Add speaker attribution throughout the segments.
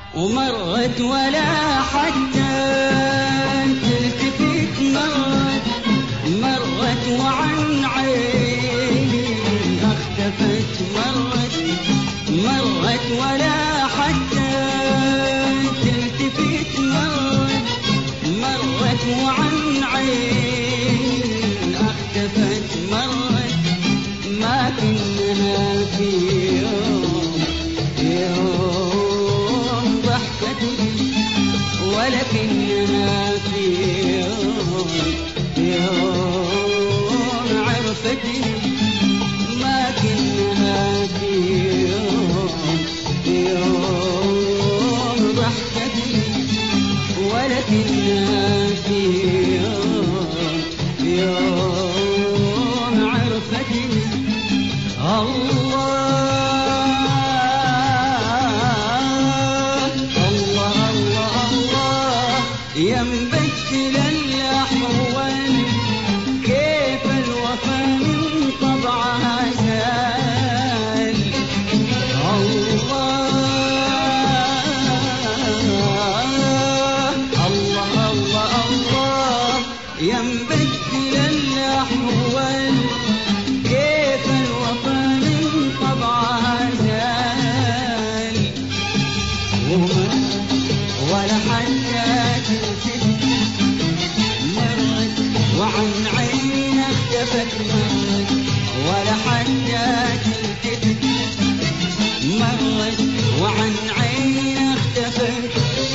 Speaker 1: ومرت ولا حتى تلتفت، مرت وعن عيني اختفت، مرت ولا حتى تلتفت، مرت وعن عيني اختفت، ما كنها في يوم ضحكت لي، ولكنها في يوم عرفتني، ما كنها في يوم ضحكت لي، ولكنها في يوم عرفتني. يا مبدل الأحوال كيف الوفا من طبعها زال. الله يا مبدل الأحوال كيف الوفا من طبعها زال. ولا حتى تلتفت، مرت وعن عين اختفت، ولا حتى تلتفت، مرت وعن عين اختفت.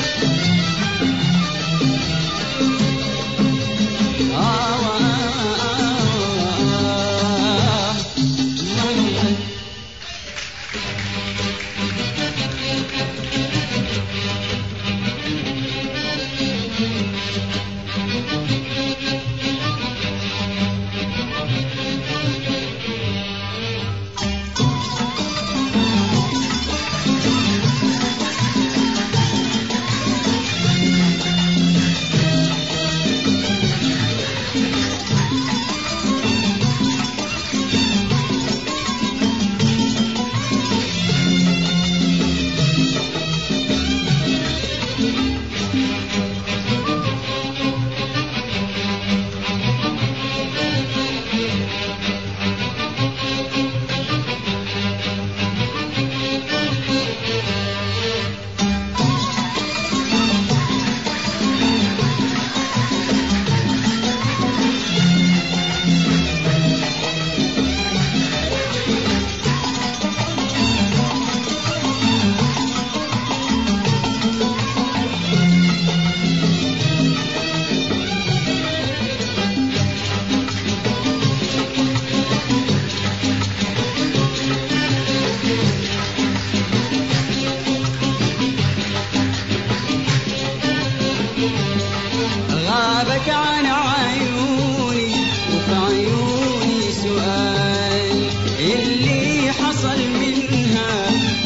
Speaker 1: غابت عن عيوني وفي عيوني سؤال، اللي حصل منها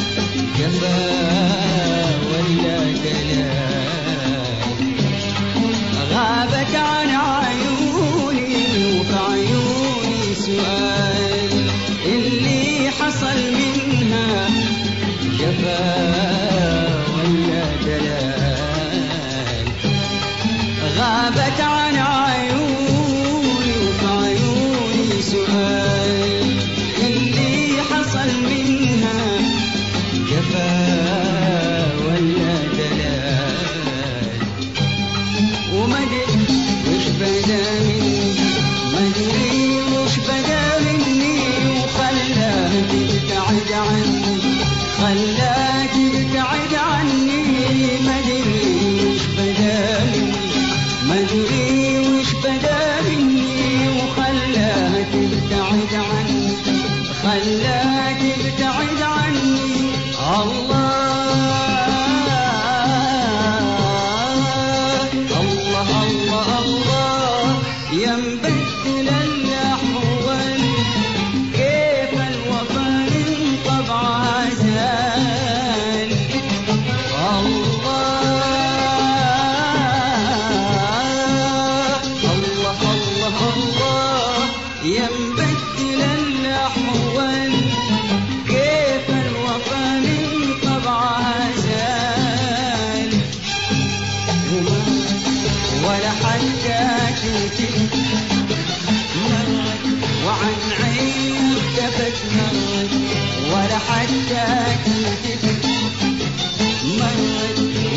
Speaker 1: جفا ولا دلال. غابت عن عيوني وفي عيوني سؤال، اللي حصل منها جفا ولا دلال. غابت عن عيوني وفي عيوني سؤال، اللي حصل منها جفا ولا دلال. ومدري وش بدا مني، مدري وش بدا مني، وخلاها تبتعد عني، خلاها تبتعد عني. مدري وش بدا مني، مدري وش بدا مني، وخلاها تبتعد عني، خلاها تبتعد عني. الله يا مبدل الأحوال كيف الوفا من طبعها زال. الله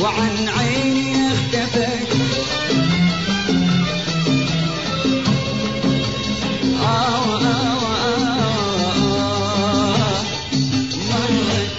Speaker 1: وعن عيني اختفت. مرت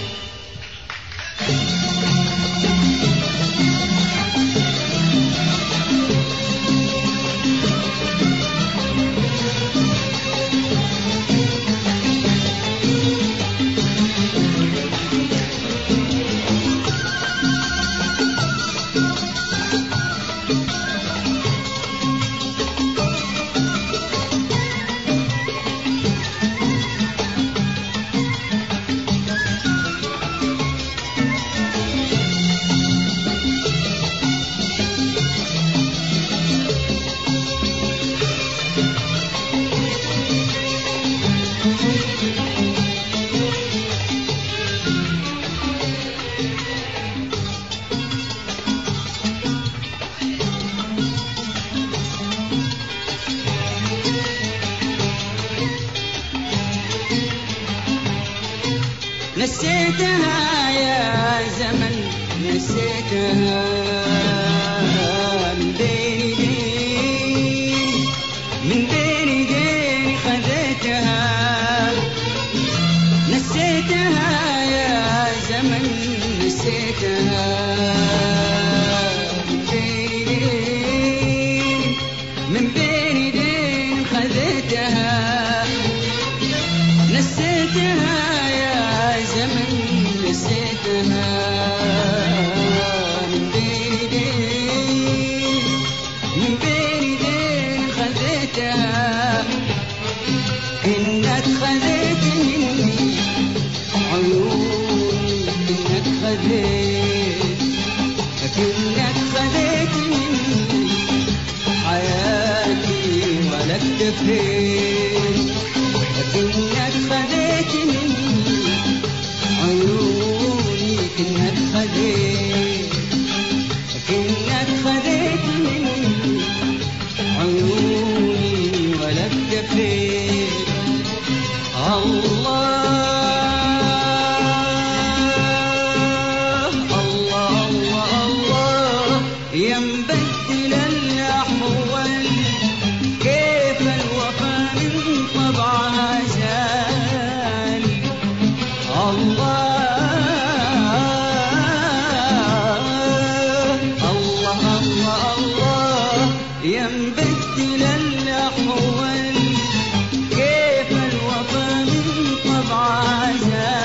Speaker 1: نسيتها يا زمن، نسيتها من بين ايديني، من بين ايديني خذيتها. نسيتها يا زمن، نسيتها من بين ايديني، من بين ايديني خذيتها. نسيتها يا زمن، نسيتها من بين ايدين، من بين ايدين خذيتها. انك خذيت مني عيوني، انك خذيت، لكنك خذيت مني حياتي ولا اكتفيت. لكنك خذيت مني عيوني، كأنك خذيت، كأنك خذيت مني عيوني ولا اكتفيت. الله الله الله الله يا مبدل الأحوال، كيف الوفا من طبعها زال. الله الله الله الله يا مبدل الأحوال، كيف الوفا من طبعها زال.